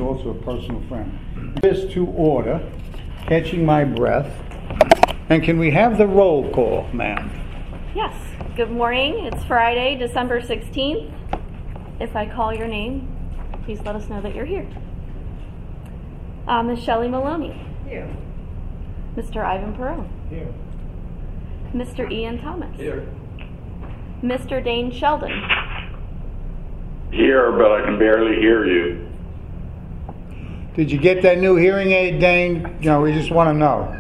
also a personal friend. This to order, catching my breath. And can we have the roll call, ma'am? Yes. Good morning. It's Friday, December 16th. If I call your name, please let us know that you're here. Ms. Shelley Maloney. Here. Mr. Ivan Perone. Here. Mr. Ian Thomas. Here. Mr. Dane Sheldon. Here, but I can barely hear you. Did you get that new hearing aid, Dane? No, we just want to know.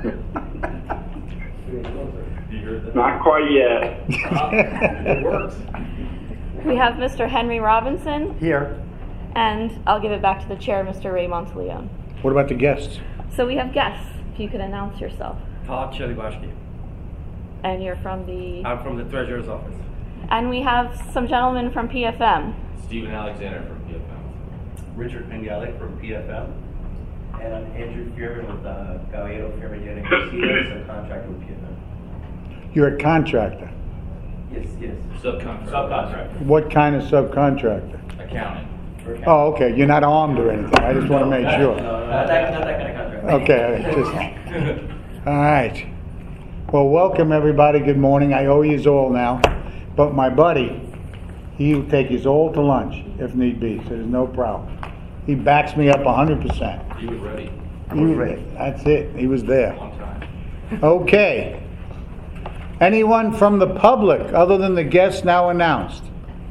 Not quite yet. It works. We have Mr. Henry Robinson. Here. And I'll give it back to the chair, Mr. Ray Monteleone. What about the guests? So we have guests. If you could announce yourself. Todd Chelibashki. And you're from the... I'm from the Treasurer's Office. And we have some gentlemen from PFM. Stephen Alexander from PFM. Richard Pengalic from PFM. And I'm Andrew Fearman with Gallardo Fearman Union Garcia, a contractor with PFM. You're a contractor. Yes. Subcontractor. What kind of subcontractor? Accounting. Oh, okay. You're not armed or anything. I just want to make sure. No, not that kind of contract. Okay. All right. Well, welcome everybody. Good morning. I owe yous all now. But my buddy, he'll take yous all to lunch if need be, so there's no problem. He backs me up 100%. He was ready. That's it. He was there. On time. Okay. Anyone from the public other than the guests now announced?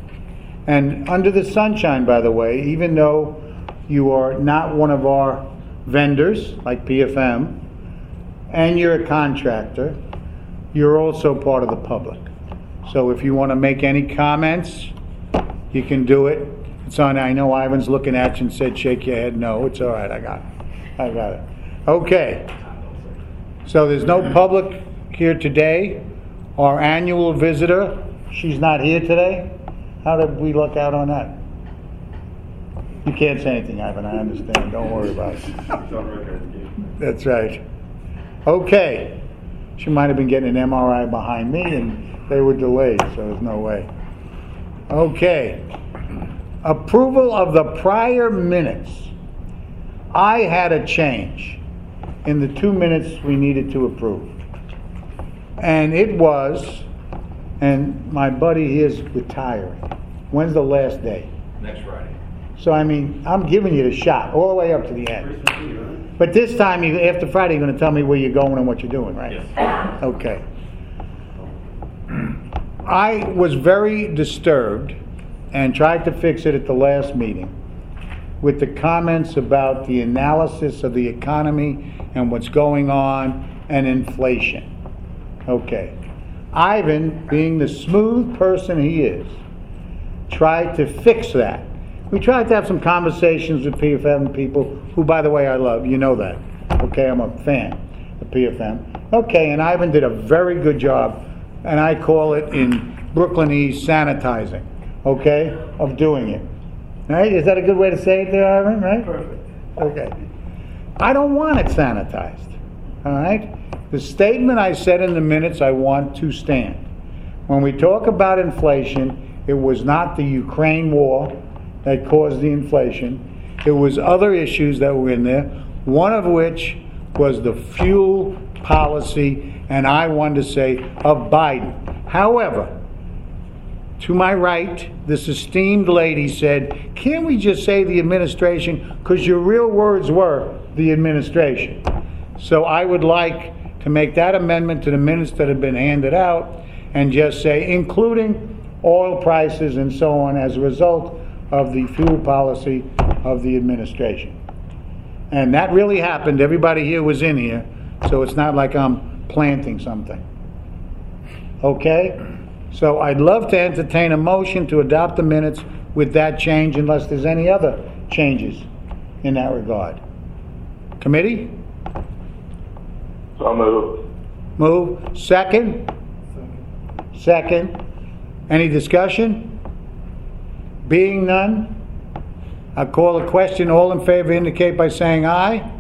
And under the sunshine, by the way, even though you are not one of our vendors like PFM and you're a contractor, you're also part of the public. So if you want to make any comments, you can do it. It's on. I know Ivan's looking at you and said, shake your head. No, it's all right. I got it. Okay. So there's no public here today. Our annual visitor, she's not here today. How did we luck out on that? You can't say anything, Ivan. I understand. Don't worry about it. That's right. Okay. She might have been getting an MRI behind me, and they were delayed, so there's no way. Okay. Approval of the prior minutes. I had a change in the 2 minutes we needed to approve. And it was, and my buddy here is retiring. When's the last day? Next Friday. So, I mean, I'm giving you the shot all the way up to the end. But this time, after Friday, you're going to tell me where you're going and what you're doing, right? Yes. Okay. I was very disturbed and tried to fix it at the last meeting with the comments about the analysis of the economy and what's going on and inflation. Okay. Ivan, being the smooth person he is, tried to fix that. We tried to have some conversations with PFM people, who, by the way, I love. You know that. Okay, I'm a fan of PFM. Okay, and Ivan did a very good job, and I call it in Brooklyn East sanitizing, okay, of doing it. Right? Is that a good way to say it there, Ivan, right? Perfect. Okay. I don't want it sanitized, all right? The statement I said in the minutes I want to stand. When we talk about inflation, it was not the Ukraine war that caused the inflation. It was other issues that were in there, one of which was the fuel policy, and I wanted to say, of Biden. However, to my right, this esteemed lady said, can't we just say the administration? Because your real words were the administration. So I would like to make that amendment to the minutes that have been handed out and just say, including oil prices and so on as a result of the fuel policy of the administration. And that really happened. Everybody here was in here, so it's not like I'm planting something. Okay? So I'd love to entertain a motion to adopt the minutes with that change unless there's any other changes in that regard. Committee? So moved. Move. Second? Second. Any discussion? Being none, I call a question. All in favor indicate by saying aye.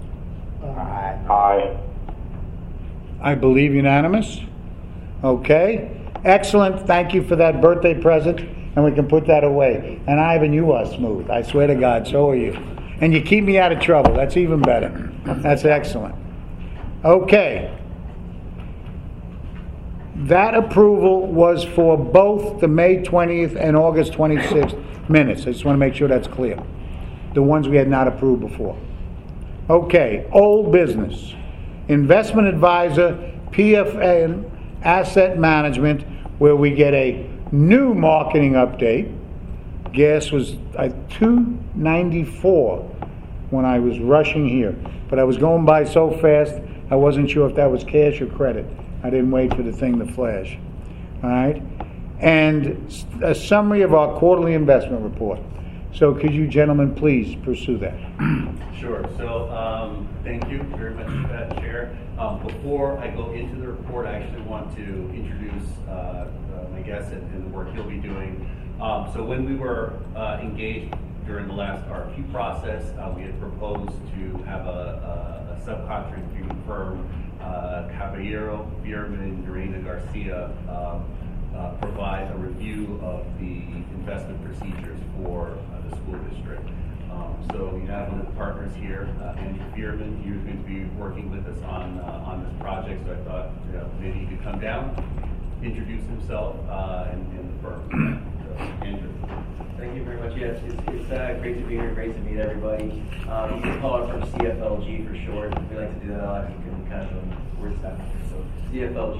Aye. I believe unanimous. Okay. Excellent. Thank you for that birthday present, and we can put that away. And Ivan, you are smooth. I swear to God, so are you. And you keep me out of trouble. That's even better. That's excellent. Okay. That approval was for both the May 20th and August 26th minutes. I just want to make sure that's clear. The ones we had not approved before. Okay, old business. Investment advisor, PFN Asset Management, where we get a new marketing update. Gas was $2.94 when I was rushing here, but I was going by so fast I wasn't sure if that was cash or credit. I didn't wait for the thing to flash. All right, and a summary of our quarterly investment report. So could you gentlemen please pursue that? Sure. So thank you very much for that, Chair. Before I go into the report, I actually want to introduce my guest and the work he'll be doing. So when we were engaged during the last RFQ process, we had proposed to have a subcontracting firm, Caballero, Bierman, Dorena Garcia, provide a review of the investment procedures for the school district. So we have one of the partners here, Andy Bierman. He was going to be working with us on this project, so I thought maybe he could come down, introduce himself and the firm. So, Andrew. Thank you very much. Yes, it's great to be here. Great to meet everybody. You can call it from CFLG for short. We like to do that a lot. You can kind of word stuff. So CFLG.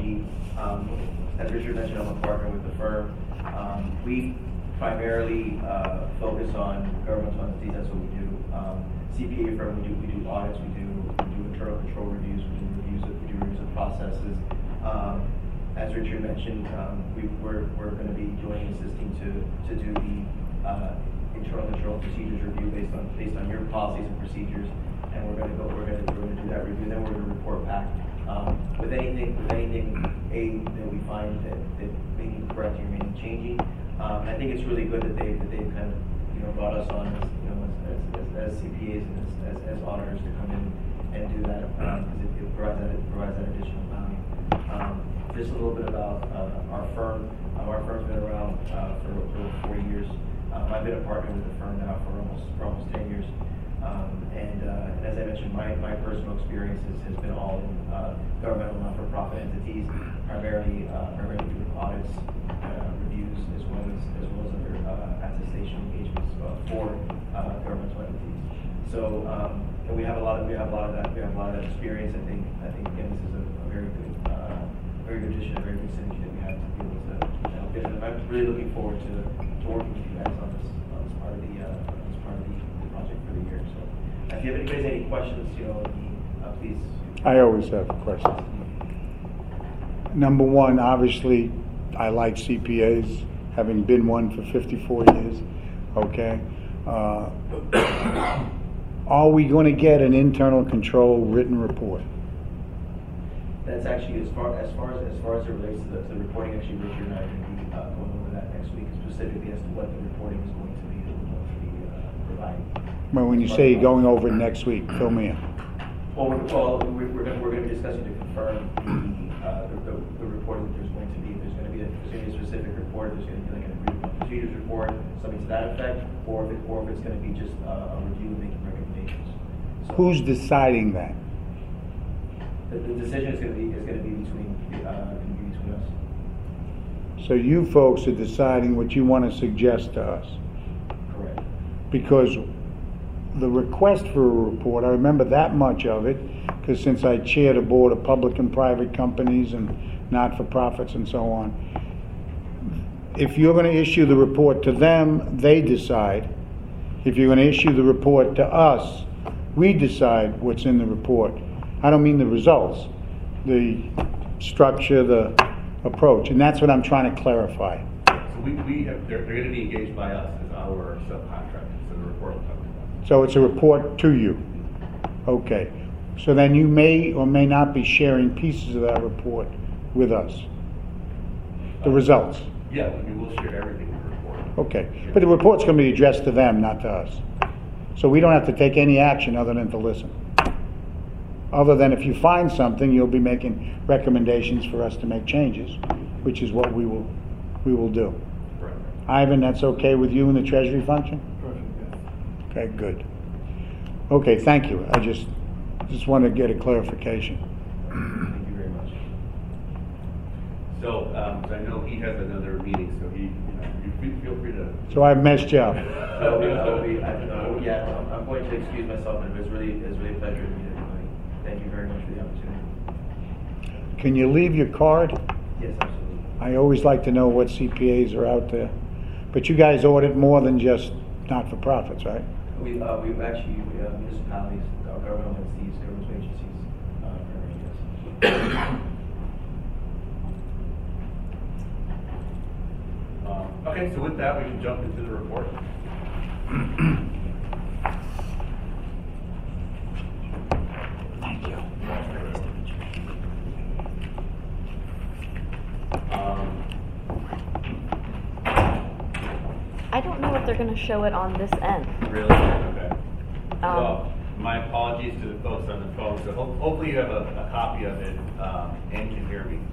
As Richard mentioned, I'm a partner with the firm. We primarily focus on governmental entities. That's what we do. CPA firm. We do audits. We do internal control reviews. We do reviews of processes. As Richard mentioned, we're going to be assisting to do the internal control procedures review based on your policies and procedures, and we're going to do that review. Then we're going to report back with anything that we find that may need correcting or may need changing. And I think it's really good that they've kind of brought us on as CPAs and as auditors to come in and do that because it provides that additional value. Just a little bit about our firm. Our firm's been around for 4 years. I've been a partner with the firm now for almost 10 years. And as I mentioned, my personal experience has been all in governmental not-for-profit entities, primarily doing audits, reviews, as well as other attestation engagements for governmental entities. So and we have a lot of that experience. I think again this is a very good addition, a very good synergy that we have to be able to help get. And I'm really looking forward to working with you guys on this part of the project for the year. So if you have any questions, please. I always have questions. Number one, obviously, I like CPAs, having been one for 54 years. Okay. Are we going to get an internal control written report? That's actually as far as it relates to the reporting. Actually, Richard and I are going to be going over that next week, specifically as to what the reporting is going to be providing. Well, when you say you're going over it next week, fill me in. Well, we're going to be discussing to confirm the reporting that there's going to be. There's going to be a specific report. There's going to be like an agreement procedures report, something to that effect, or if it's going to be just a review and making recommendations. So, who's deciding that? The decision is going to be between us. So you folks are deciding what you want to suggest to us. Correct. Because the request for a report, I remember that much of it, because since I chaired a board of public and private companies and not-for-profits and so on, if you're going to issue the report to them, they decide. If you're going to issue the report to us, we decide what's in the report. I don't mean the results, the structure, the approach, and that's what I'm trying to clarify. So they're going to be engaged by us as our subcontractor, so the report will come to them. So it's a report to you. Okay. So then you may or may not be sharing pieces of that report with us. The results. Yeah, we will share everything in the report. Okay. But the report's going to be addressed to them, not to us. So we don't have to take any action other than to listen. Other than if you find something, you'll be making recommendations for us to make changes, which is what we will do. Right. Ivan, that's okay with you in the Treasury function? Perfect, yes. Okay, good. Okay, thank you. I just wanted to get a clarification. Thank you very much. So, I know he has another meeting, so you feel free to. So I messed you up. I'm going to excuse myself, and it was really a pleasure to meet everybody. Thank you very much for the opportunity. Can you leave your card? Yes, absolutely. I always like to know what CPAs are out there. But you guys audit more than just not-for-profits, right? We've actually, municipalities, our government entities, government agencies, primarily, yes. Okay, so with that, we can jump into the report. Thank you. I don't know if they're going to show it on this end. Really? Okay. Well, my apologies to the folks on the phone. So hopefully you have a copy of it and can hear me.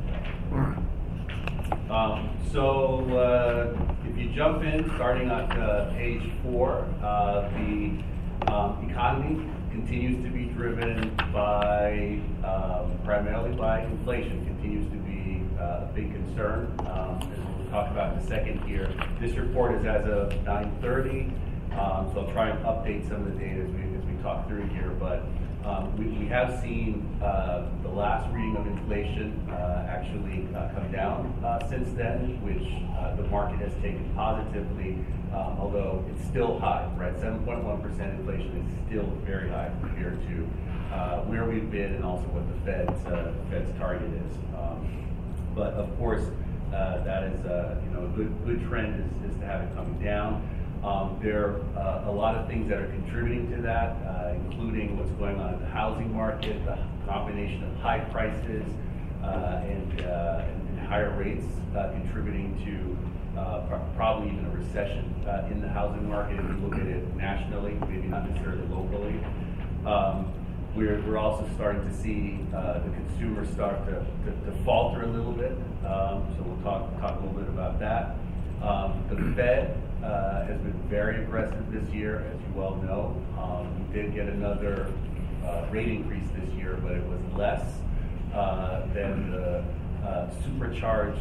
If you jump in, starting on page 4, the economy continues to be driven by primarily by inflation. Continues to be a big concern. As we'll talk about in a second here. This report is as of 9:30, so I'll try and update some of the data as we talk through here. But we have seen the last reading of inflation actually come down since then, which the market has taken positively, although it's still high, right? 7.1% inflation is still very high compared to where we've been and also what the Fed's target is. But of course, that is a good trend is to have it coming down. There are a lot of things that are contributing to that, including what's going on in the housing market, the combination of high prices and higher rates contributing to probably even a recession in the housing market if you look at it nationally, maybe not necessarily locally. We're also starting to see the consumer start to falter a little bit, so we'll talk a little bit about that. The Fed has been very aggressive this year, as you well know. We did get another rate increase this year, but it was less than the supercharged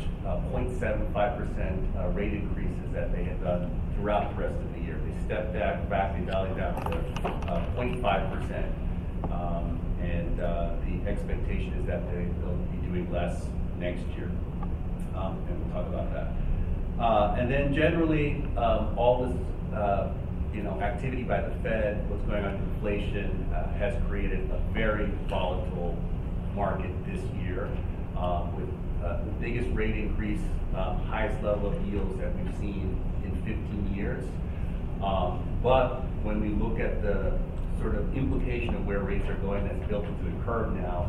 0.75% rate increases that they had done throughout the rest of the year. They stepped back, they dialed down to 0.5%. And the expectation is that they'll be doing less next year, and we'll talk about that. And then generally, all this activity by the Fed, what's going on with inflation, has created a very volatile market this year, with the biggest rate increase, highest level of yields that we've seen in 15 years. But when we look at the sort of implication of where rates are going that's built into the curve now,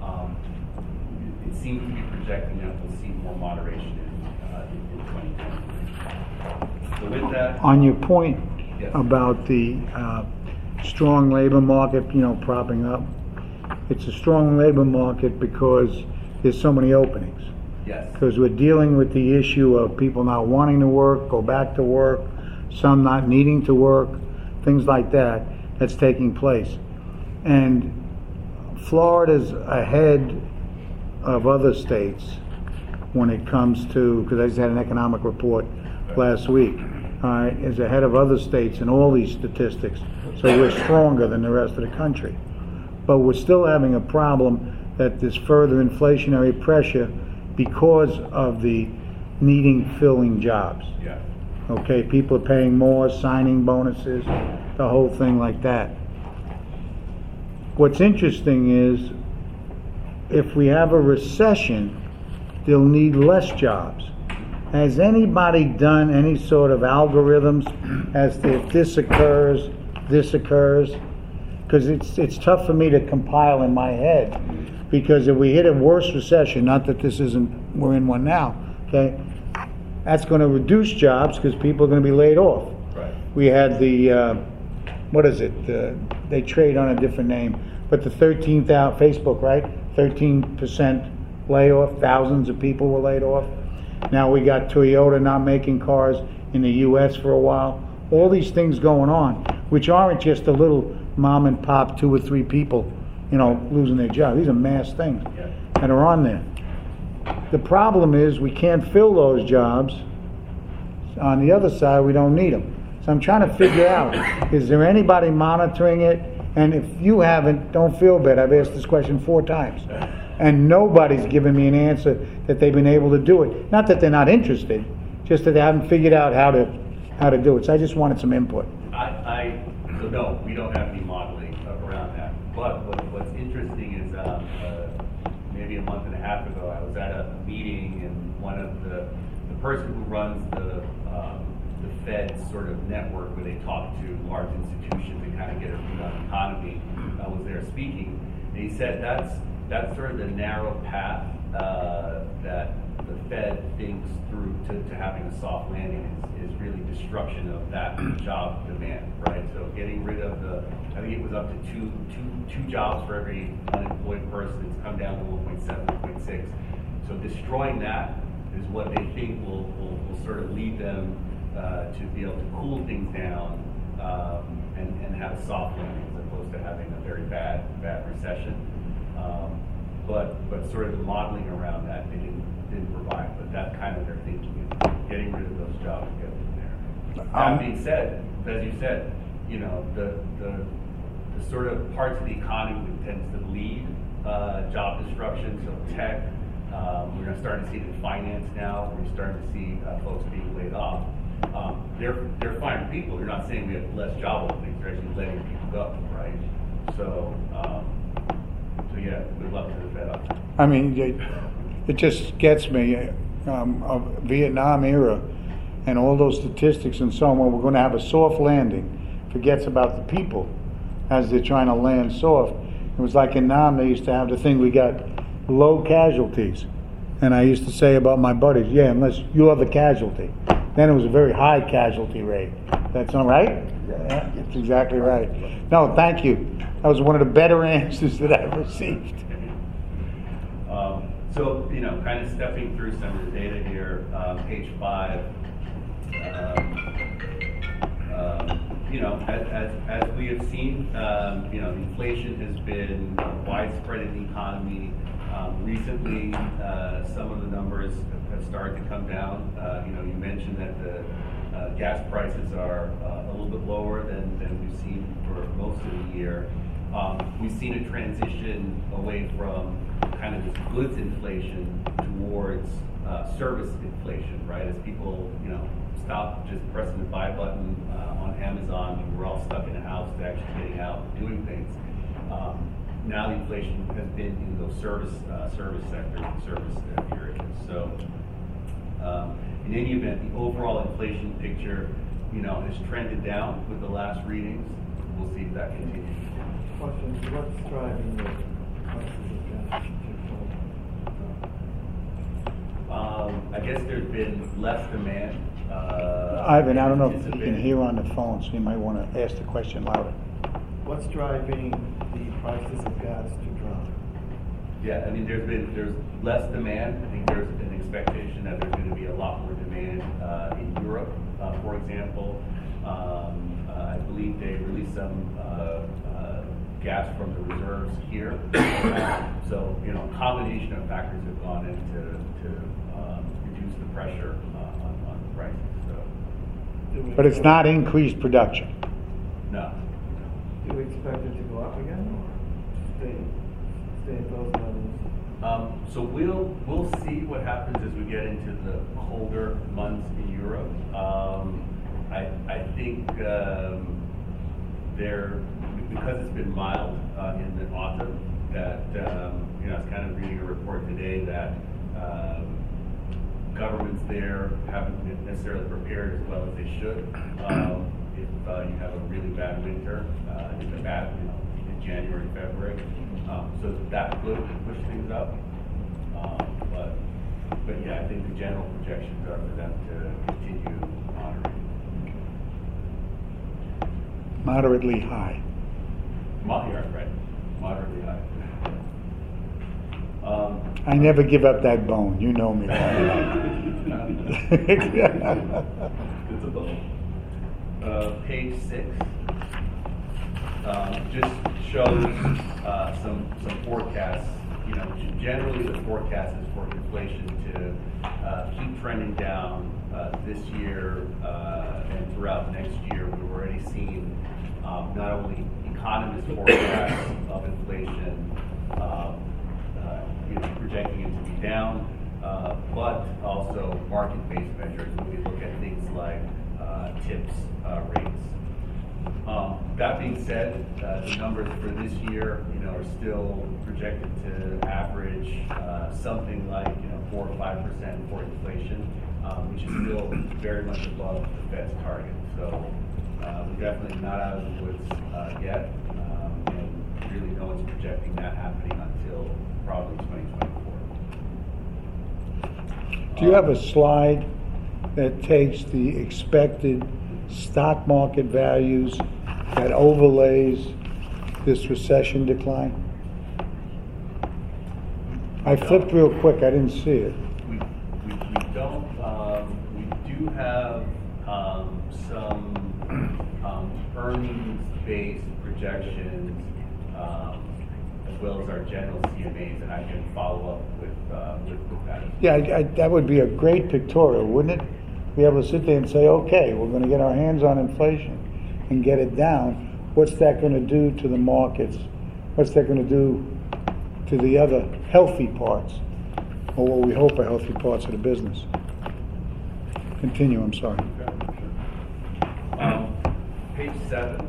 it seems to be projecting that we'll see more moderation in 2020. So with that, On your point yes. about the strong labor market, propping up, it's a strong labor market because there's so many openings. Yes. Because we're dealing with the issue of people not wanting to work, go back to work, some not needing to work, things like that. That's taking place. And Florida's ahead of other states when it comes to, because I just had an economic report last week, is ahead of other states in all these statistics. So we're stronger than the rest of the country. But we're still having a problem that there's further inflationary pressure because of the filling jobs. Yeah. Okay, people are paying more, signing bonuses, the whole thing like that. What's interesting is if we have a recession, they'll need less jobs. Has anybody done any sort of algorithms as to if this occurs? Because it's tough for me to compile in my head. Because if we hit a worse recession, not that we're in one now, okay, that's going to reduce jobs because people are going to be laid off. Right. We had the, they trade on a different name, but the 13,000, Facebook, right? 13% layoff, thousands of people were laid off. Now we got Toyota not making cars in the U.S. for a while. All these things going on, which aren't just a little mom and pop, 2 or 3 people, losing their job. These are mass things Yeah. that are on there. The problem is we can't fill those jobs. On the other side, we don't need them. So I'm trying to figure out, is there anybody monitoring it? And if you haven't, don't feel bad. I've asked this question 4 times. And nobody's given me an answer that they've been able to do it. Not that they're not interested, just that they haven't figured out how to do it. So I just wanted some input. So no, we don't have any modeling around that. But what's interesting is maybe a month and a half ago, I was at a meeting, and one of the person who runs the Fed sort of network where they talk to large institutions and kind of get a read on the economy was there speaking. And he said that's sort of the narrow path that the Fed thinks through to having a soft landing is really destruction of that job demand, right? So getting rid of I think it was up to two jobs for every unemployed person. It's come down to 1.7, 1.6. So destroying that is what they think will sort of lead them to be able to cool things down and have a soft landing as opposed to having a very bad recession. But sort of the modeling around that they didn't provide. But that's kind of their thinking, is getting rid of those jobs and get them there. That being said, as you said, the sort of parts of the economy that tends to lead job destruction, so tech. We're starting to see it in finance now. We're starting to see folks being laid off. They're fine people. They're not saying we have less job openings. They're actually letting people go, right? So yeah, good luck to the Fed up. I mean, it just gets me of Vietnam era and all those statistics and so on. When we're going to have a soft landing, forgets about the people as they're trying to land soft. It was like in Nam, they used to have the thing, we got low casualties. And I used to say about my buddies, yeah, unless you're the casualty. Then it was a very high casualty rate. That's all right? Yeah, that's exactly right. No, thank you. That was one of the better answers that I've received. So, kind of stepping through some of the data here, page 5. As we have seen, inflation has been widespread in the economy. Recently, some of the numbers have started to come down. You mentioned that the gas prices are a little bit lower than we've seen for most of the year. We've seen a transition away from kind of this goods inflation towards service inflation, right? As people, stop just pressing the buy button on Amazon, and we're all stuck in the house to actually getting out and doing things. Now the inflation has been in those service sectors, service areas. So in any event, the overall inflation picture, has trended down with the last readings. We'll see if that continues. Question: what's driving the prices of gas? I guess there's been less demand. Ivan, I don't know if you can hear on the phone, so you might want to ask the question louder. What's driving the prices of gas to drop? Yeah, I mean, there's less demand. I think there's an expectation that there's going to be a lot more demand in Europe, for example. I believe they released some gas from the reserves here. So, a combination of factors have gone into reduce the pressure on the prices. So, But it's not increased production. no. Do we expect it to go up again, or stay at those levels? So we'll see what happens as we get into the colder months in Europe. I think because it's been mild in the autumn, that I was kind of reading a report today that governments there haven't been necessarily prepared as well as they should. If you have a really bad winter, in January, February, so that could push things up. But yeah, I think the general projections are for them to continue moderating. Moderately high. Right, moderately high. I never give up that bone. You know me. It's a bone. Page 6. just shows some forecasts. You know, generally the forecast is for inflation to keep trending down this year and throughout next year. We've already seen not only economists' forecasts of inflation, projecting it to be down, but also market-based measures when we look at things like tips rates. That being said, the numbers for this year, are still projected to average something like 4 or 5% for inflation, which is still very much above the Fed's target. So we're definitely not out of the woods yet, and really no one's projecting that happening until probably 2024. Do you have a slide that takes the expected stock market values that overlays this recession decline? I flipped real quick, I didn't see it. We don't. We do have some earnings-based projections, as well as our general CMAs, and I can follow up with that. Yeah, that would be a great pictorial, wouldn't it? Be able to sit there and say, okay, we're going to get our hands on inflation and get it down. What's that going to do to the markets? What's that going to do to the other healthy parts, or what we hope are healthy parts of the business? Continue, I'm sorry. Page 7.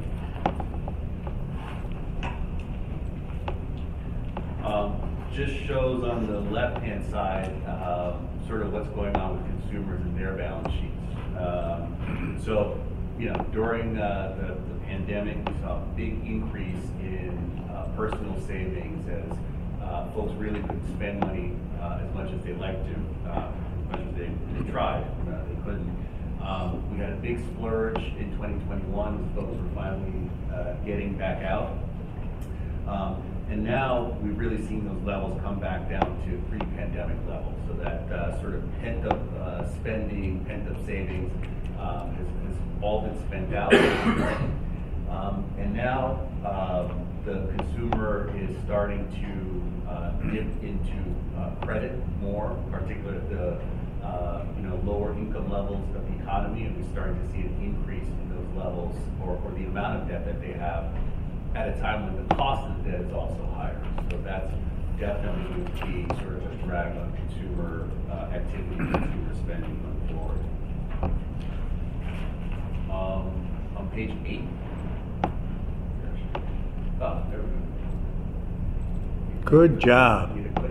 Just shows on the left-hand side sort of what's going on with consumers and their balance sheets. So, during the pandemic, we saw a big increase in personal savings as folks really couldn't spend money as much as they liked to, as much as they tried. They couldn't. We had a big splurge in 2021 as folks were finally getting back out. And now we've really seen those levels come back down to pre-pandemic levels. So that sort of pent-up spending, pent-up savings has all been spent out. And now the consumer is starting to dip into credit more, particularly at the lower income levels of the economy, and we're starting to see an increase in those levels or the amount of debt that they have at a time when the cost of the debt is also higher. So that's definitely going to be sort of a drag on consumer activity, consumer spending going forward. On page 8. There we go. Good job. Need a clicker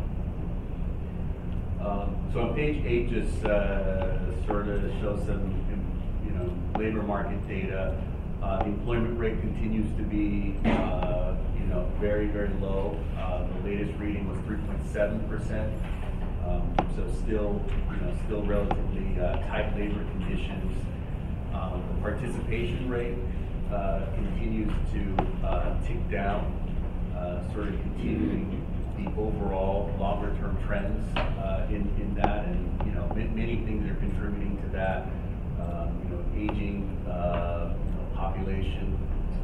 now. So on page 8, just sort of shows some, labor market data. The employment rate continues to be, very, very low. The latest reading was 3.7%. So still relatively tight labor conditions. The participation rate continues to tick down, sort of continuing the overall longer-term trends in that, and many things are contributing to that. Aging population,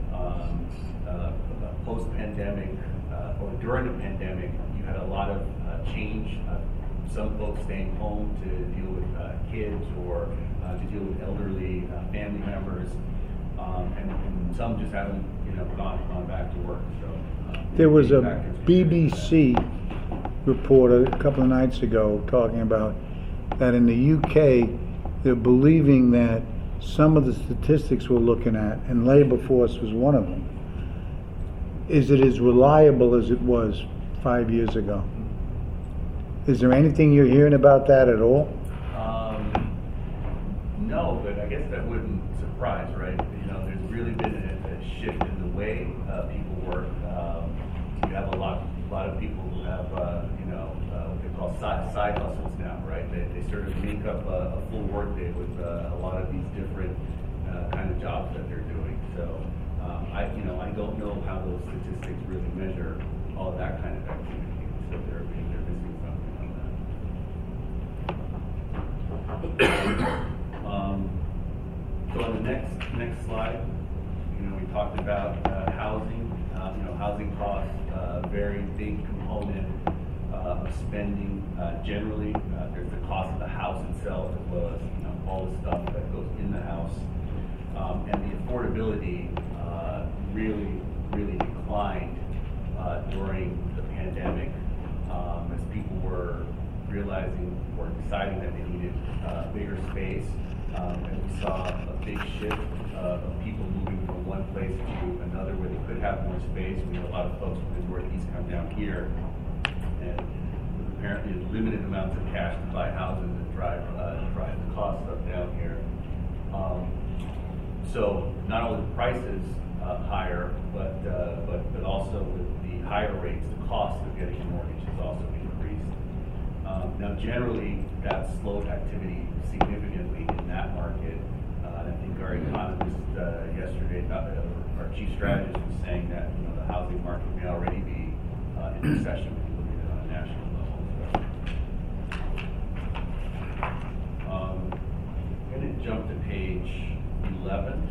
post-pandemic or during the pandemic, you had a lot of change. Some folks staying home to deal with kids or to deal with elderly family members, and some just haven't, gone back to work. So There was a BBC report a couple of nights ago talking about that in the UK, they're believing that some of the statistics we're looking at, and labor force was one of them, is it as reliable as it was 5 years ago? Is there anything you're hearing about that at all? No, but I guess that wouldn't surprise, right? There's really been a shift in the way people work. You have a lot of people who have, what they call side hustles now, right? They sort of make up a full workday with a lot of these different kind of jobs that they're doing. So I don't know how those statistics really measure all of that kind of activity. So they're missing something on that. So on the next slide, we we talked about housing. Housing costs, very big component of spending. Generally, there's the cost of the house itself, as well as all the stuff that goes in the house, and the affordability really declined during the pandemic as people were realizing or deciding that they needed bigger space, and we saw a big shift of people moving from one place to another where they could have more space. We had a lot of folks from the Northeast come down here, and with apparently limited amounts of cash to buy houses and drive the costs up down here. So not only the prices higher, but also with the higher rates, the cost of getting a mortgage has also increased. Now, generally, that slowed activity significantly in that market. I think our economist yesterday, our chief strategist, was saying that the housing market may already be in recession when you look at it on a national level. I'm going to jump to page 11.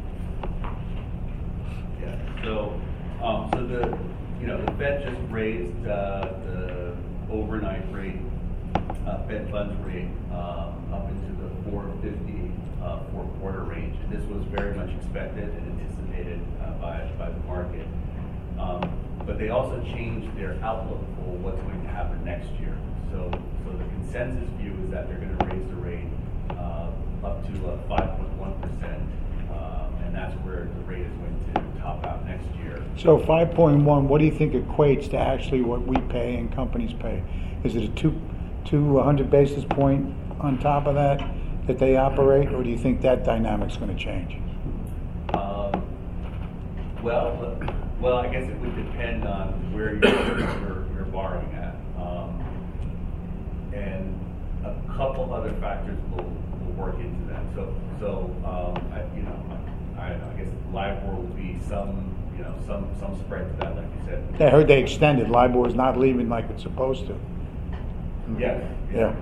Yeah. So the Fed just raised the overnight rate, Fed funds rate, up into the 4.50 four-quarter range. And this was very much expected and anticipated by the market. But they also changed their outlook for what's going to happen next year. So the consensus view is that they're going to raise the rate up to 5.1%, and that's where the rate is going to top out next year. So 5.1, what do you think equates to actually what we pay and companies pay? Is it a 200 basis point on top of that they operate, or do you think that dynamic's going to change? Well, I guess it would depend on where you're borrowing at, and a couple other factors will work into that. I guess LIBOR will be some spread to that, like you said. I heard they extended. LIBOR is not leaving like it's supposed to. Yes. Yeah.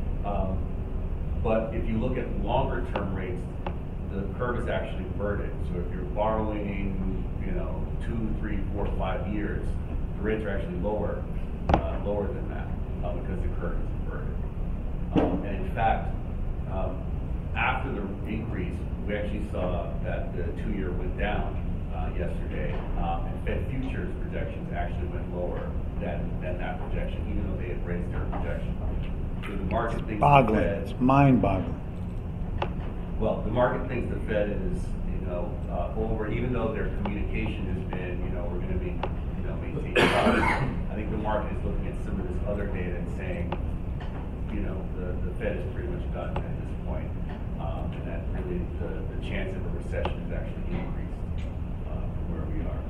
But if you look at longer term rates, the curve is actually inverted. So if you're borrowing, 2, 3, 4, 5 years, the rates are actually lower than that because the curve is inverted. And in fact, after the increase, we actually saw that the 2-year went down yesterday, and Fed futures projections actually went lower than that projection, even though they had raised their projection. So the market thinks boggling. the Fed, It's mind-boggling. well, the market thinks the Fed is, over, even though their communication has been, we're going to be, maintaining dollars. I think the market is looking at some of this other data and saying, the Fed is pretty much done at this point, and that really the chance of a recession is actually increased from where we are.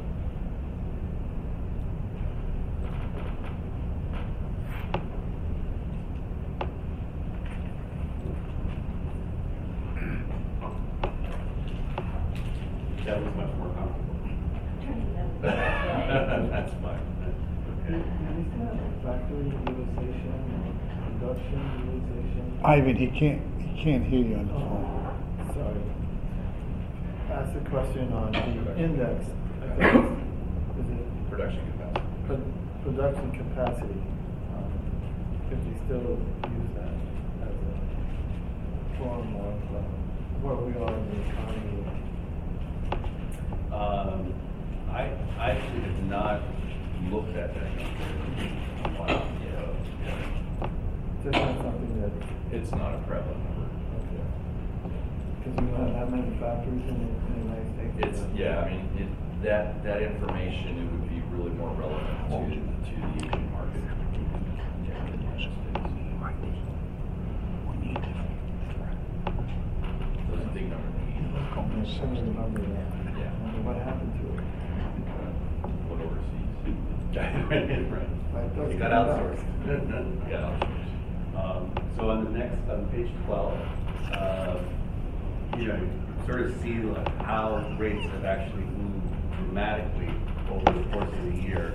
That was much more comfortable. That's fine. Okay. Factory utilization, production utilization. Ivan, he can't hear you on the phone. Sorry. Ask a question on the index. I think is it Production capacity. production capacity? Could you still use that as a form of where we are in the economy? I actually have not looked at that number in a while. Just not something that, It's not a prevalent number. because we don't have many factories in the United States. That information, it would be really more relevant to the Asian market. Those are big numbers. I can't remember that. Yeah. What happened to it? What overseas? Right. You got outsourced. Yeah. So on page 12, you sort of see how rates have actually moved dramatically over the course of the year.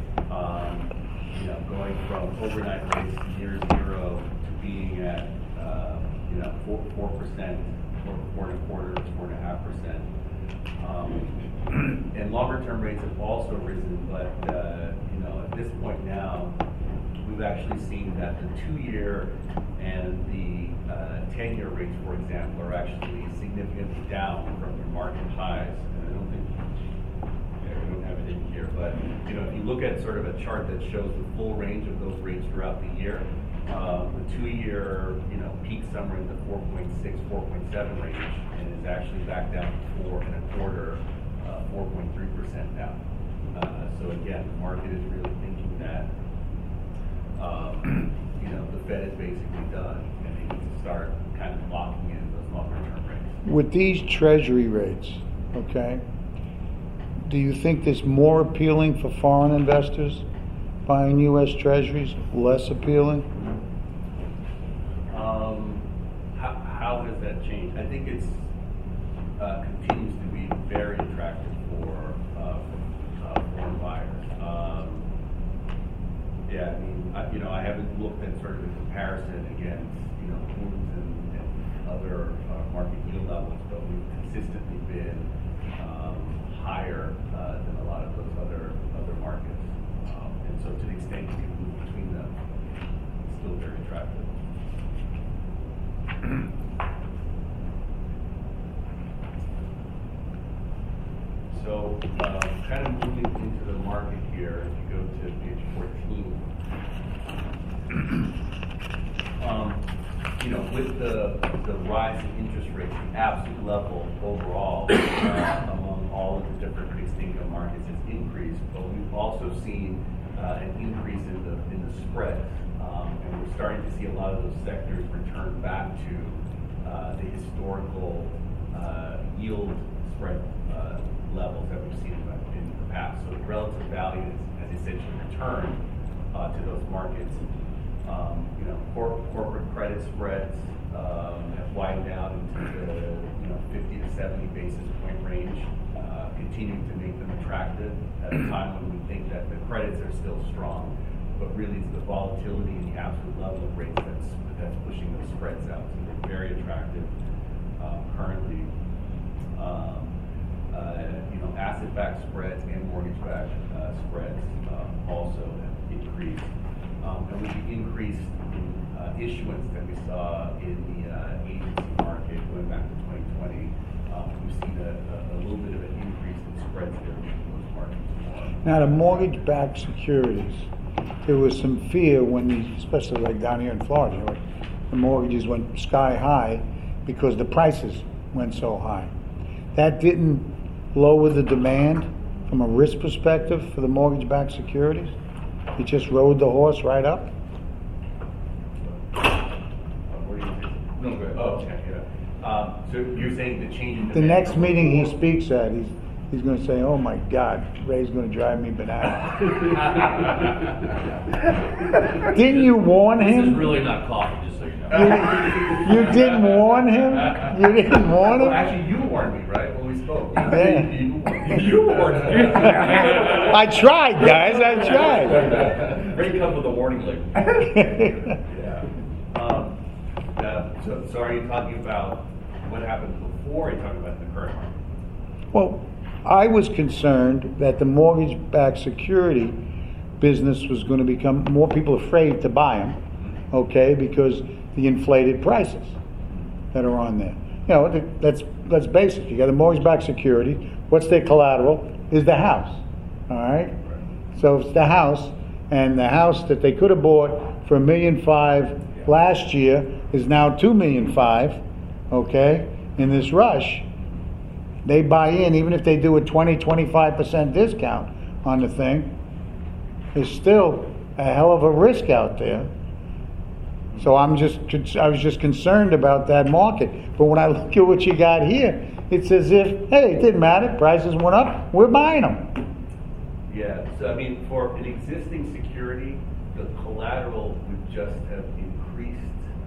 Going from overnight rates near zero to being at 4%, 4.25%, 4.5%. And longer-term rates have also risen, but, you know, at this point now, we've actually seen that the 2-year and the 10-year rates, for example, are actually significantly down from their market highs. And I don't think, yeah, we don't have it in here, but, you know, if you look at sort of a chart that shows the full range of those rates throughout the year, the 2-year, you know, peaked somewhere in the 4.6, 4.7 range, and is actually back down to 4.25, 4.3% now. So again, the market is really thinking that, you know, the Fed is basically done, and they need to start kind of locking in those longer-term rates. With these treasury rates, okay, do you think this more appealing for foreign investors buying U.S. treasuries, less appealing? How has that changed? I think it's continues to be very attractive for foreign buyers. Yeah, I mean, you know, I haven't looked at sort of a comparison against, you know, Moody's and other market yield levels, but we've consistently been higher than a lot of those other markets. And so to the extent you can move between them, it's still very attractive. So, kind of moving into the market here, if you go to page 14, you know, with the rise in interest rates, the absolute level overall among all of the different fixed income markets has increased, but we've also seen an increase in the spreads, and we're starting to see a lot of those sectors return back to the historical yield spread levels that we've seen in the past. So the relative value has essentially returned to those markets. You know, corporate credit spreads have widened out into the 50 to 70 basis point range, continuing to make them attractive at a time when we think that the credits are still strong, but really it's the volatility and the absolute level of rates that's pushing those spreads out. So they're very attractive currently. You know, asset-backed spreads and mortgage-backed spreads also have increased. And with the increase in issuance that we saw in the agency market going back to 2020, we've seen a little bit of an increase in spreads there in those markets more. Now, the mortgage-backed securities, there was some fear when these, especially like down here in Florida, where the mortgages went sky high because the prices went so high. That didn't lower the demand from a risk perspective for the mortgage-backed securities? It just rode the horse right up? No, go ahead. Oh, yeah. So you're saying the change in The demand- next meeting he speaks at, he's going to say, "Oh my God, Ray's going to drive me bananas." Didn't you warn This is him? really not coffee, just so you know. You didn't warn him? You didn't warn him? Well, actually, you warned me, right, when we spoke. Yeah. You warned me. I tried, guys. I tried. Ray comes with a warning label. Yeah. So are you talking about what happened before, or are you talking about the current market? Well, I was concerned that the mortgage-backed security business was going to become more people afraid to buy them, okay, because the inflated prices that are on there. You know, that's basic. You got a mortgage-backed security. What's their collateral? Is the house. All right. So it's the house, and the house that they could have bought for $1.5 million last year is now $2.5 million. Okay. In this rush, they buy in, even if they do a 20-25% discount on the thing. There's still a hell of a risk out there. So I was just concerned about that market. But when I look at what you got here, it's as if, hey, it didn't matter. Prices went up. We're buying them. Yeah. So I mean, for an existing security, the collateral would just have increased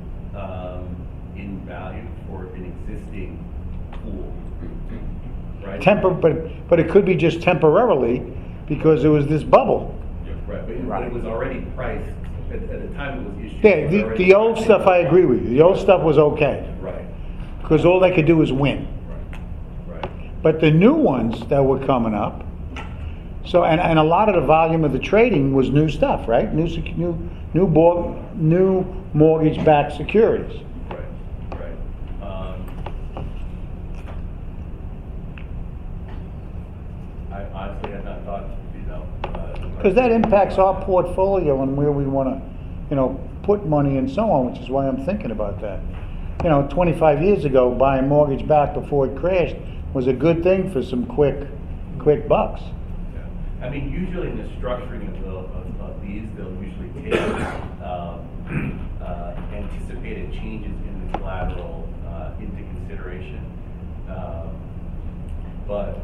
in value for an existing pool, right? But it could be just temporarily because there was this bubble. Yeah, right. But it was already priced at the time it was issued. Yeah, it was already the old priced. stuff, I agree with you. The old stuff was okay Right. because all they could do was win. Right. But the new ones that were coming up, so and a lot of the volume of the trading was new stuff, right? New mortgage-backed securities. Right. I honestly had not thought, Because that impacts our portfolio and where we want to, put money and so on, which is why I'm thinking about that. 25 years ago, buying mortgage back before it crashed was a good thing for some quick bucks. Yeah. I mean, usually in the structuring of these, they'll usually take anticipated changes in the collateral into consideration. But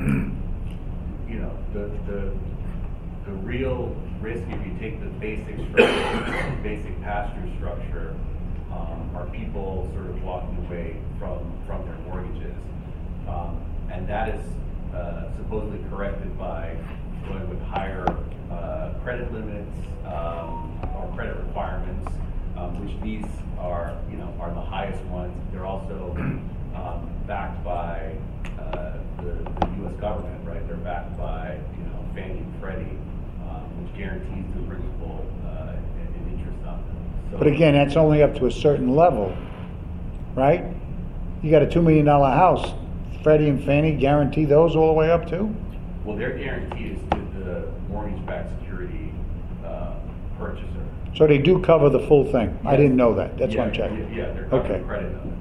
the real risk, if you take the basic structure, basic pass-through structure, are people sort of walking away from their mortgages, and that is supposedly corrected by going with higher credit limits or credit requirements, which these are the highest ones. They're also backed by the U.S. government, right? They're backed by Fannie and Freddie, which guarantees the principal and interest on them. So, But again, that's only up to a certain level, right? You got a $2 million house, Freddie and Fannie guarantee those all the way up to? well, their guarantee is to the mortgage-backed security purchaser. So they do cover the full thing? I Yes. didn't know that, that's why I'm checking. Yeah, they're covering Okay. credit on it.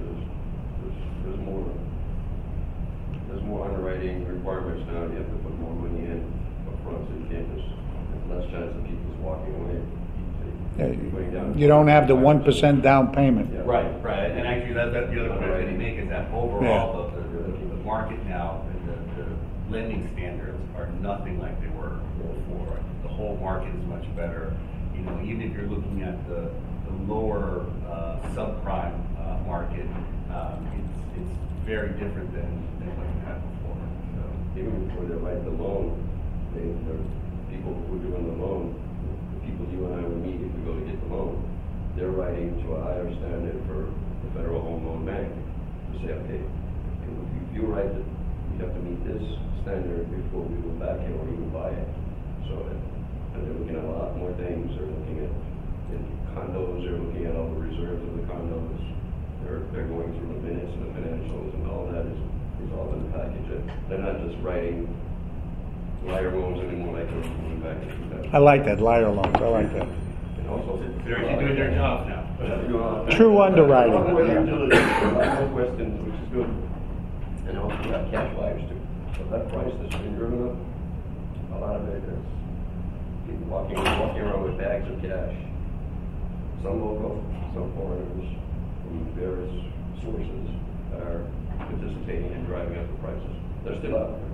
There's more underwriting requirements now. You have to put more money in upfront, so you can't just less chance of people's walking away. Putting down- You don't have the 1% down payment. Yeah. Right, and actually, that's the other point I didn't make, is that overall, the market now, and the lending standards are nothing like they were before. The whole market is much better. Even if you're looking at the lower subprime market, it's very different than what you had before. So, Even before they write the loan, the people who are doing the loan, the people you and I would meet if we go to get the loan, they're writing to a higher standard for the Federal Home Loan Bank to say, okay, if you write that you have to meet this standard before we go back here or even buy it. So, and they're looking at a lot more things. They're looking at condos. They're looking at all the reserves of the condos. They're going through the minutes and the financials, and all that is all in the package. They're not just writing liar loans anymore like they were doing back in 2000. I like that, liar loans, I like that. And also, they're actually doing their jobs now. True underwriting. A lot more questions, which is good. And also we have cash buyers too. So that price that's been driven up, a lot of it is people walking around with bags of cash. Some local, some foreigners from various sources are participating in driving up the prices. They're still out there.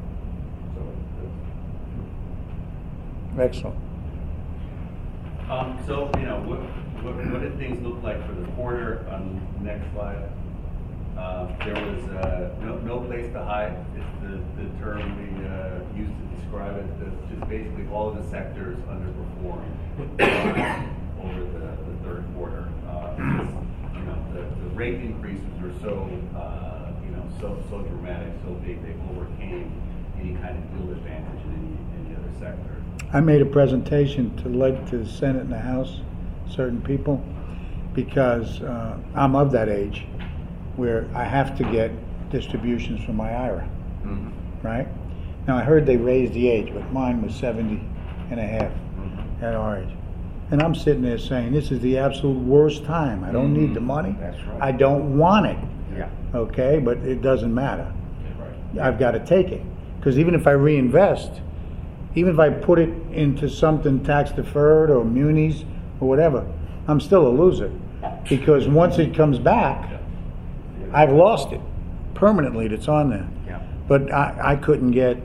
So Excellent. What did things look like for the quarter? On the next slide, there was no place to hide. It's the term we use to describe it. Just basically all of the sectors underperformed over the third quarter. The rate increases were so dramatic, so big, they overcame any kind of yield advantage in any other sector. I made a presentation to the Senate and the House, certain people, because I'm of that age where I have to get distributions from my IRA, right? Now I heard they raised the age, but mine was 70 and a half at our age. And I'm sitting there saying, this is the absolute worst time. I don't need the money. That's right. I don't want it. Yeah. Okay, but it doesn't matter. I've got to take it. Because even if I reinvest, even if I put it into something tax deferred or munis or whatever, I'm still a loser. Because once it comes back, I've lost it permanently. That's on there. Yeah. But I couldn't get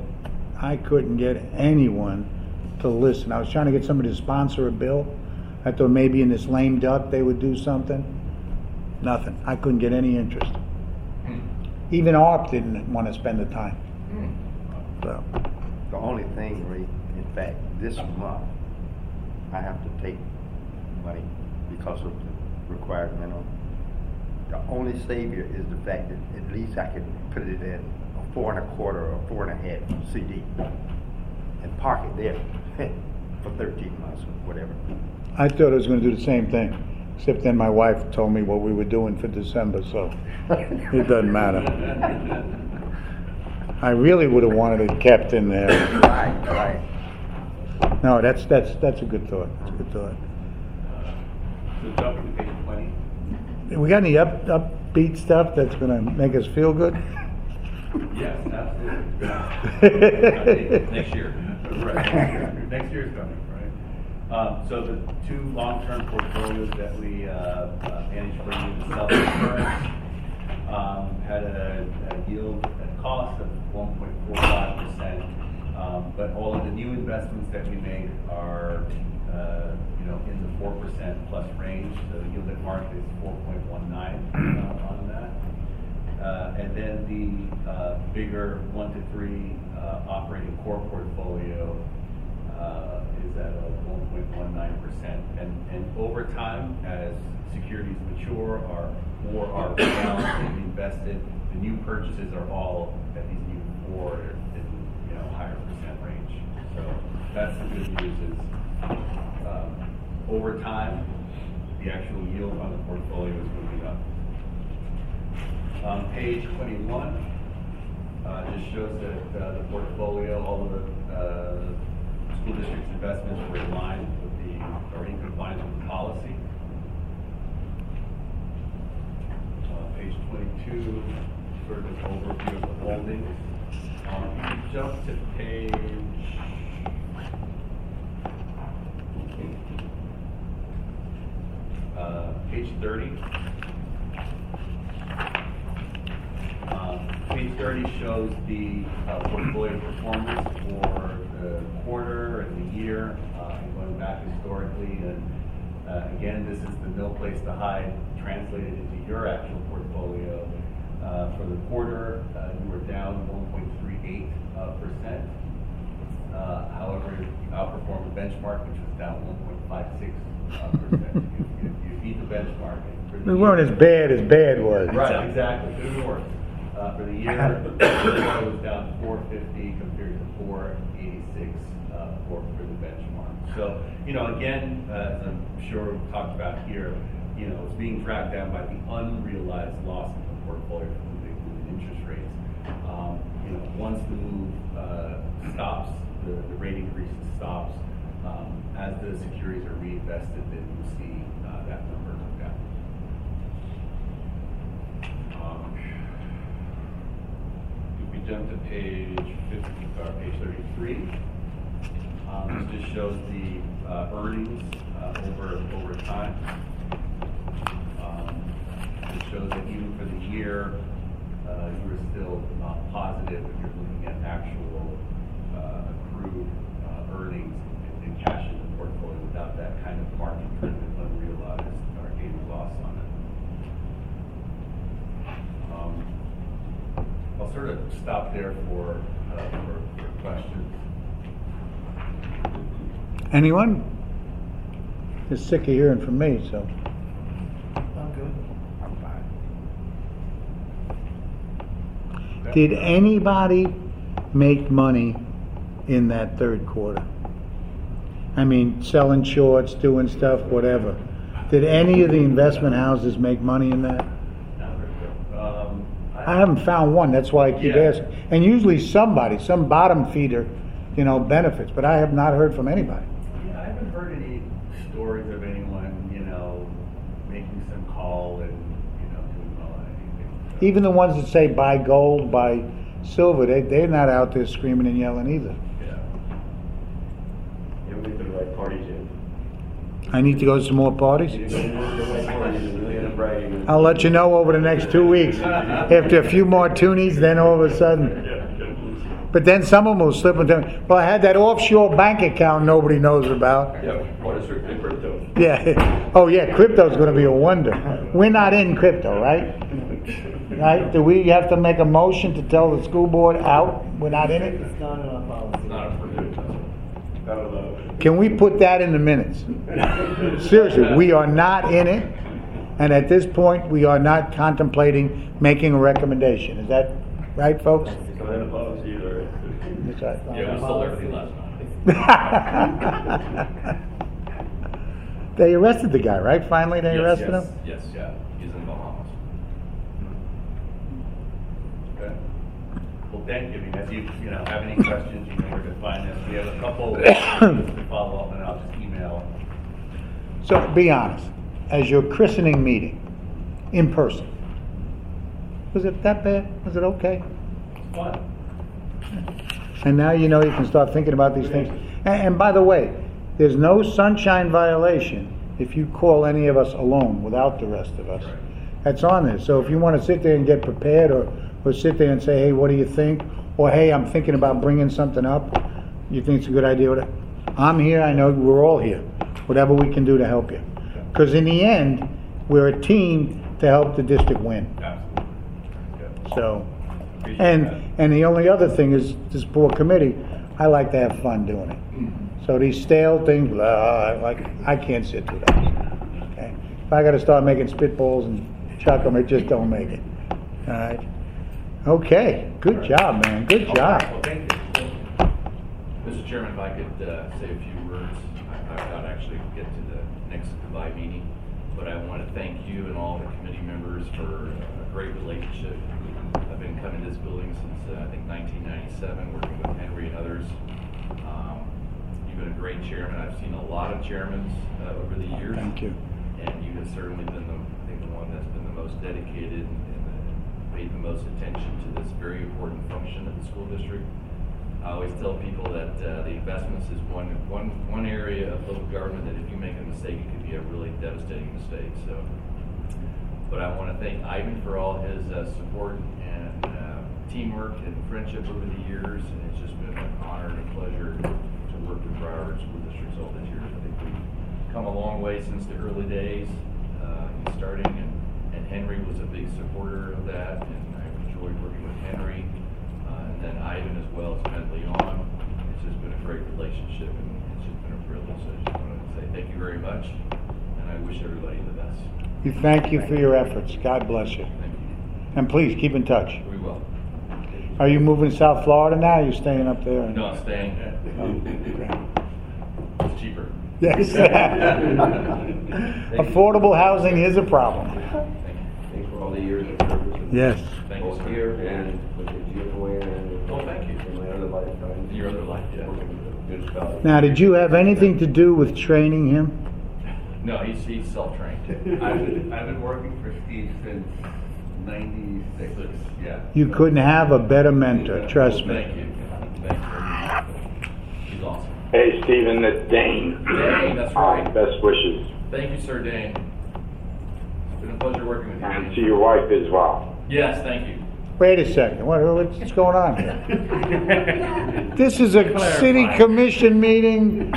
anyone to listen. I was trying to get somebody to sponsor a bill. I thought maybe in this lame duck they would do something. Nothing. I couldn't get any interest. Even ARP didn't want to spend the time. So. The only thing, Ray, in fact, this month, I have to take money because of the required minimum. The only savior is the fact that at least I can put it in a 4.25 or 4.5 CD and park it there for 13 months or whatever. I thought I was going to do the same thing, except then my wife told me what we were doing for December, so it doesn't matter. I really would have wanted it kept in there. Right. No, that's a good thought. That's a good thought. So jumping to page 20. We got any upbeat stuff that's going to make us feel good? Yes, absolutely. Next year. Right. Next year is coming, right? So the two long-term portfolios that we managed to bring in the self-insurance had a yield at cost of 1.45%. But all of the new investments that we make are, in the 4% plus range. So the yield at market is 4.19 on that. And then the bigger 1 to 3 operating core portfolio is at a 1.19%. And over time, as securities mature or are balanced and invested, the new purchases are all at these new 4 and higher percent range. So that's the good news is over time, the actual yield on the portfolio is moving up. Page 21 just shows that the portfolio, all of the school district's investments were in line with or in compliance with the policy. Page 22, sort of an overview of the holdings. Jump to page 30. Page 30 shows the portfolio performance for the quarter and the year, and going back historically. And again, this is the no place to hide translated into your actual portfolio. For the quarter, you were down 1.38%. However, you outperformed the benchmark, which was down 1.56%. You beat the benchmark. We weren't as bad was. Right, exactly. Good work. For the year, the portfolio was down 450 compared to 486 for the benchmark. So, again, as I'm sure we've talked about here, it's being dragged down by the unrealized loss of the portfolio from the interest rates. Once the move stops, the rate increase stops, as the securities are reinvested, then you'll see that number come down. If we jump to page 33, this just shows the earnings over time. It shows that even for the year, you were still positive if you're looking at actual accrued earnings and cash in the portfolio without that kind of market driven unrealized or gain or loss on it. I'll sort of stop there for questions. Anyone? They're sick of hearing from me, so. I'm good. I'm fine. Did anybody make money in that third quarter? I mean, selling shorts, doing stuff, whatever. Did any of the investment houses make money in that? I haven't found one. That's why I keep asking. And usually somebody, some bottom feeder, benefits. But I have not heard from anybody. Yeah, I haven't heard any stories of anyone, making some call and, doing all anything. So. Even the ones that say buy gold, buy silver, they're not out there screaming and yelling either. Yeah. You don't get the right parties in. I need to go to some more parties. You don't get the right parties in, really end up bragging. I'll let you know over the next 2 weeks. After a few more toonies, then all of a sudden. But then some of them will slip into, well, I had that offshore bank account nobody knows about. Yeah, well, it's strictly crypto. Yeah. Oh, yeah, crypto's going to be a wonder. We're not in crypto, right? Right? Do we have to make a motion to tell the school board out? We're not in it? It's not in our policy. Not approved. Not allowed. Can we put that in the minutes? Seriously, we are not in it. And at this point, we are not contemplating making a recommendation. Is that Right, folks? I didn't love either. That's right. Yeah, we stole everything last night. They arrested the guy, right? Finally, they Yes, arrested yes, him? Yes, yeah, he's in Bahamas. Okay. Well, thank you. I mean, if you know, have any questions, you know where to find us. We have a couple to follow up, and I'll just email. So, be honest. As your christening meeting, in person, was it that bad? Was it okay? Fun. And now you know you can start thinking about these things. And by the way, there's no sunshine violation if you call any of us alone without the rest of us. That's on there. So if you want to sit there and get prepared or sit there and say, hey, what do you think? Or hey, I'm thinking about bringing something up. You think it's a good idea? I'm here. I know we're all here. Whatever we can do to help you. Because in the end, we're a team to help the district win. Absolutely. Good. So, and the only other thing is this poor committee, I like to have fun doing it. So these stale things, I can't sit through those. Okay? If I got to start making spitballs and chuck them, it just don't make it. All right? Okay. Good job, man. Good job. Well, thank you. Mr. Chairman, if I could say a few words, I've got to actually get to the next goodbye meeting, but I want to thank you and all the committee members for a great relationship. I've been coming to this building since I think 1997, working with Henry and others. You've been a great chairman. I've seen a lot of chairmen over the years. Thank you. And you have certainly been the one that's been the most dedicated and paid the most attention to this very important function of the school district. I always tell people that the investments is one area of local government that if you make a mistake, it could be a really devastating mistake. So, but I want to thank Ivan for all his support and teamwork and friendship over the years. And it's just been an honor and a pleasure to work with Broward School District all these years. I think we've come a long way since the early days in starting, and Henry was a big supporter of that, and I enjoyed working with Henry. And then Ivan as well as Med Leon. It's just been a great relationship, and it's just been a privilege. So I just wanted to say thank you very much, and I wish everybody the best. We thank you for your efforts. God bless you. Thank you. And please keep in touch. We will. Are you moving to South Florida now? Are you staying up there? No, I'm staying. Oh, It's cheaper. yes. Affordable housing is a problem. Thanks for all the years of service. Yes. Thank you, Both sir. here and with the GFOA and Oh, thank you. in my other lifetime. In your other life, yeah. Good spelling. Now, did you have anything to do with training him? No, he's self-trained. I've been working for Steve since '96. Yeah. You couldn't have a better mentor, trust me. Thank you. Thank you. He's awesome. Hey, Stephen, it's Dane. Dane, that's right. Best wishes. Thank you, sir, Dane. It's been a pleasure working with you. And to your wife as well. Yes, thank you. Wait a second. What's going on here? This is a city commission meeting.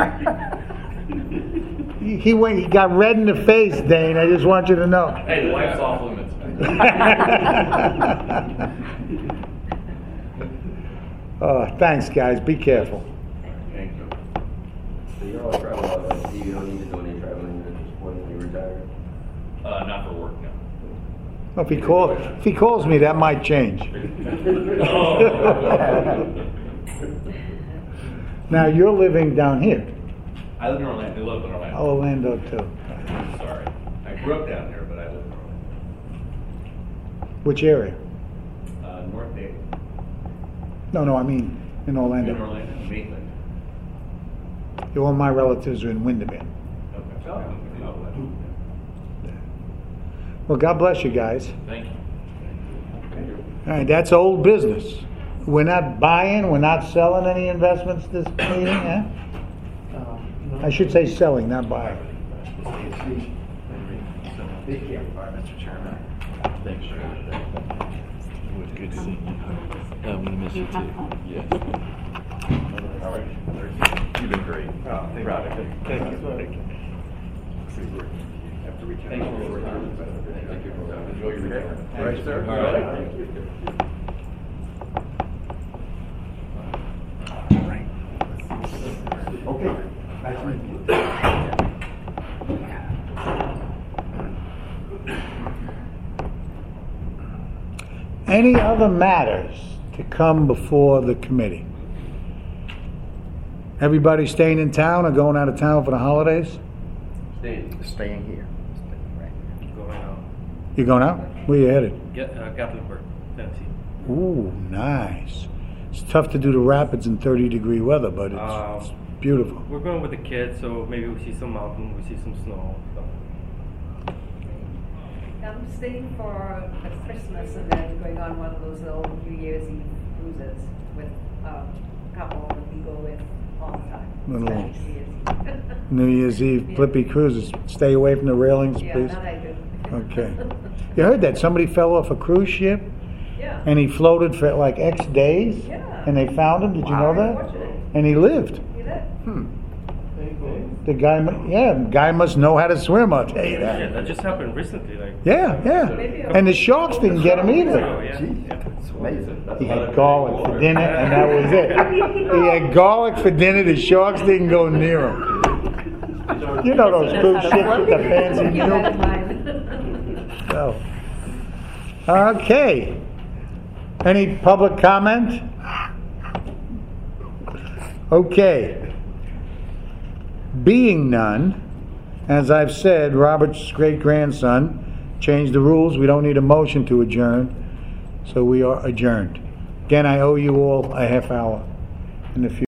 He got red in the face, Dane. I just want you to know. Hey, the wife's off limits, man. Thanks, guys. Be careful. Thank you. So you're all traveling a lot, right? You don't need to do any traveling at this point when you retire? Not for work, no. Well, if he calls me, that might change. Now you're living down here. I live in Orlando. We live in Orlando. Orlando too. Sorry. I grew up down there, but I live in Which area? Orlando. North Bay. No, I mean in Orlando. In Orlando, Maitland. All my relatives are in Windermere. Okay. Oh. Well, God bless you guys. Thank you. All right, that's old business. We're not buying, we're not selling any investments this meeting, huh? I should say selling, not buying. Take care, Mr. Chairman. Thanks, sir. It was good seeing you. I'm going to miss you too. Yes. All right. You've been great. Proud of you. Thank you. Thank you. Have to reach out. Thank you for your time. Thank you. Enjoy your retirement. All right, sir. All right. Okay. any other matters to come before the committee? Everybody staying in town or going out of town for the holidays? Staying here. Staying right here. Going out. You going out? Where you headed? Gatlinburg, Tennessee. Ooh, nice. It's tough to do the rapids in 30-degree weather, but it's beautiful. We're going with the kids, so maybe we see some mountain, we see some snow. So. I'm staying for a Christmas and then going on one of those little New Year's Eve cruises with a couple that we go with all the time. Little especially New Year's Eve flippy cruises. Stay away from the railings, Yeah, please. that I do. Okay. You heard that somebody fell off a cruise ship Yeah. and he floated for like X days, Yeah. and they found him. Did you know that? Unfortunate. And he lived. You know? The guy must know how to swim. I'll tell you Yeah, that. that just happened recently. Like. Yeah. And the sharks didn't get him either. Oh, yeah. It's amazing. He had garlic for dinner, and that was it. He had garlic for dinner. The sharks didn't go near him. You know those cruise ships with the fancy Keep that in nuke. mind. So, okay. Any public comment? Okay. Being none, as I've said, Robert's great-grandson changed the rules. We don't need a motion to adjourn, so we are adjourned. Again, I owe you all a half hour in the future.